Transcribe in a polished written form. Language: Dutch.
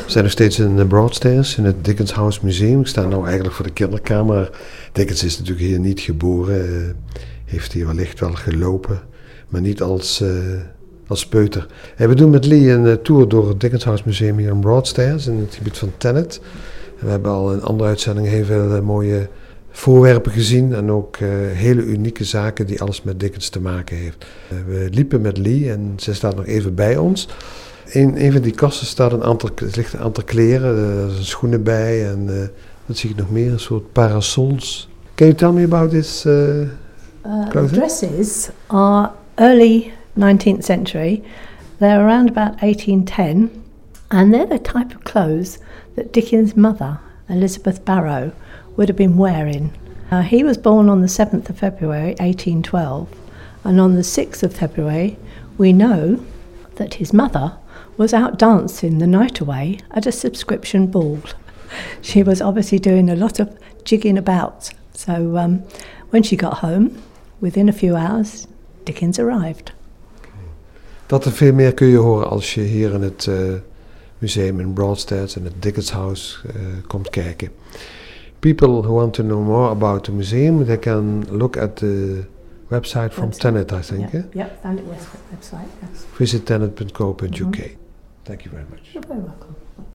We zijn nog steeds in Broadstairs, in het Dickens House Museum. Ik sta nu eigenlijk voor de kinderkamer. Dickens is natuurlijk hier niet geboren. Heeft hier wellicht wel gelopen, maar niet als peuter. We doen met Lee een tour door het Dickens House Museum hier in Broadstairs, in het gebied van Thanet. En we hebben al in andere uitzendingen heel veel mooie voorwerpen gezien en ook hele unieke zaken die alles met Dickens te maken heeft. We liepen met Lee en ze staat nog even bij ons. In een van die kasten staat ligt een aantal kleren, er zijn schoenen bij en wat zie ik nog meer, een soort parasols. Can you tell me about this clothing? Dresses are early 19th century. They're around about 1810 and they're the type of clothes that Dickens' mother, Elizabeth Barrow, would have been wearing. He was born on the 7th of February 1812 and on the 6th of February we know that his mother was out dancing the night away at a subscription ball. She was obviously doing a lot of jigging about. So when she got home, within a few hours, Dickens arrived. Dat en veel meer kun je horen als je hier in het museum in Broadstairs in het Dickens House komt kijken. People who want to know more about the museum, they can look at the website from Thanet, I think. Yeah, Thanet website, yes. Visit thanet.co.uk. Thank you very much. You're very welcome.